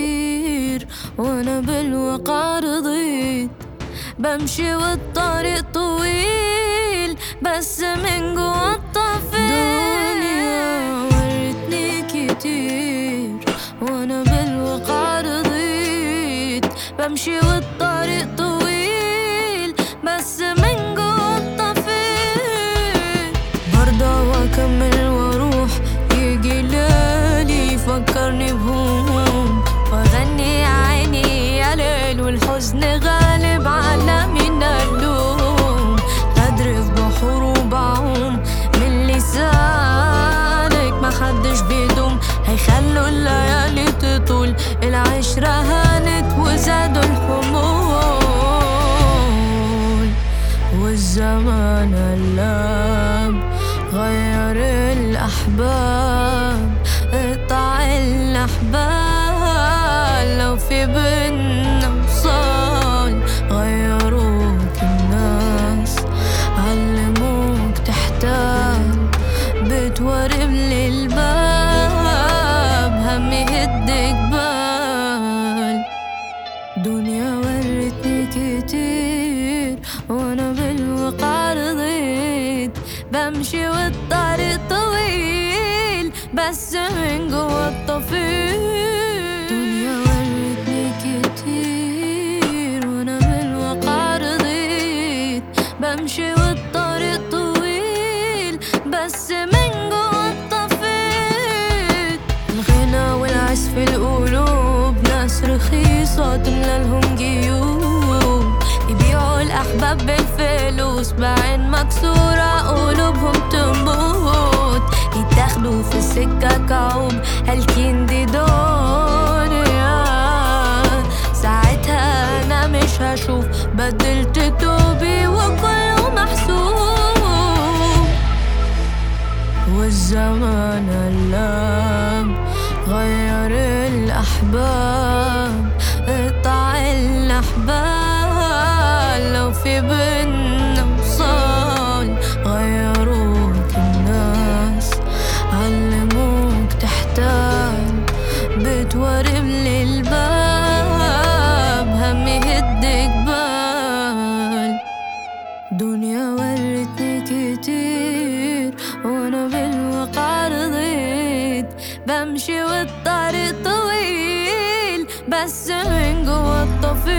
كتير وانا بالواقع رضيت. بمشي والطريق طويل بس من جوا الطفيل. دنيا ورتني كتير وانا بالواقع رضيت. بمشي والطريق طويل بس من جوا الطفيل. برضى واكمل واروح، يجي ليالي يفكرني بهموم واغني يا عيني يا ليل والحزن غالب على من اللوم. غدر في بحور وبعوم من لسانك محدش بيدوم. هيخلوا الليالي تطول، العشرة هانت وزادوا الحمول. والزمان اللام غير الأحباب، اقطع الأحبال لو في بينا وصال. غيروك الناس، علموك تحتاج، بتورب للباب هم يهد جبال. دنيا ورتني كتير وانا بالواقع رضيت. بمشي والطريق طويل بس من جوا الطفيل. دنيا ورتني كتير وانا بالواقع رضيت. بمشي والطريق طويل بس من جوا الطفيل. الغنى والعزف في القلوب، ناس رخيصة تملى لهم جيوب. يبيعوا الأحباب بالفلوس بعين مكسورة قلوبهم تموت. يتاخدوا في السكة كعوب هالكين دي دنيا. ساعتها أنا مش هشوف، بدلت توبي وكله محسوب. والزمان اللام غير الأحباب، اقطع الأحبال لو في بينا وصال. غيروك الناس، علموك تحتاج، بتورب للباب هم يهد جبال. دنيا ورتني كتير وانا بالواقع رضيت. بمشي والطريق طويل بس من جوا الطفيل.